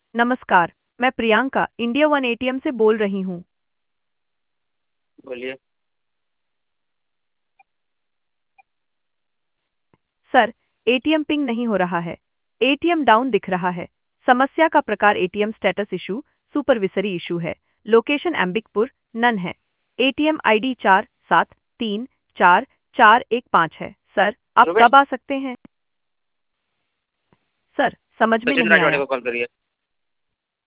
नमस्कार, मैं Priyanka India one ATM से बोल रही हूँ। बोलिए। सर, एटीएम पिंग नहीं हो रहा है। एटीएम डाउन दिख रहा है। समस्या का प्रकार ATM status issue, supervisory issue है। लोकेशन अंबिकपुर, नन है। एटीएम आईडी 473441 है। सर, आप रुपए। कब आ सकते हैं? सर, समझ तो में चित्र नहीं राजवाड़े आया। को कॉल करिए।